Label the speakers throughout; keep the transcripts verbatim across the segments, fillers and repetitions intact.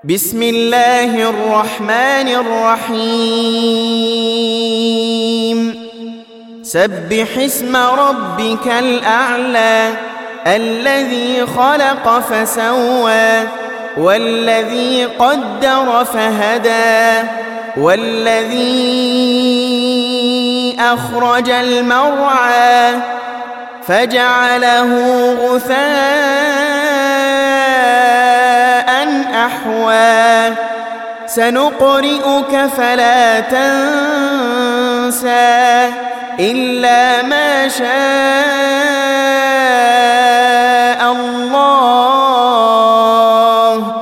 Speaker 1: بسم الله الرحمن الرحيم سبح اسم ربك الأعلى الذي خلق فسوى والذي قدر فهدى والذي أخرج المرعى فجعله غثاء أحوى سنقرئك فلا تنسى إلا ما شاء الله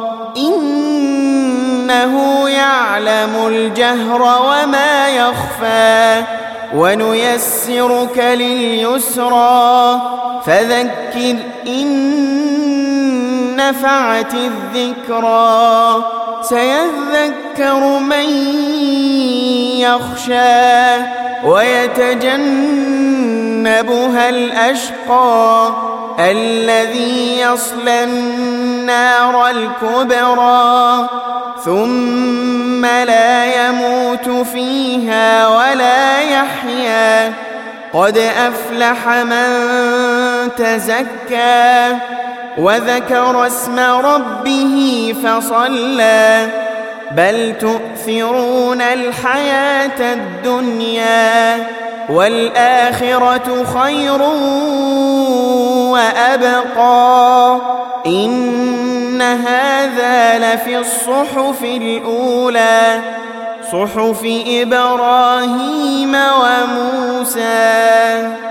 Speaker 1: إنه يعلم الجهر وما يخفى ونيسرك لليسرى فذكر إن نفعت الذكرى سيذكر من يخشى ويتجنبها الأشقى الذي يصلى النار الكبرى ثم لا يموت فيها ولا يحيا قد أفلح من تزكى وذكر اسم ربه فصلى بل تؤثرون الحياة الدنيا والآخرة خير وأبقى إن هذا لفي الصحف الأولى صحف إبراهيم وموسى.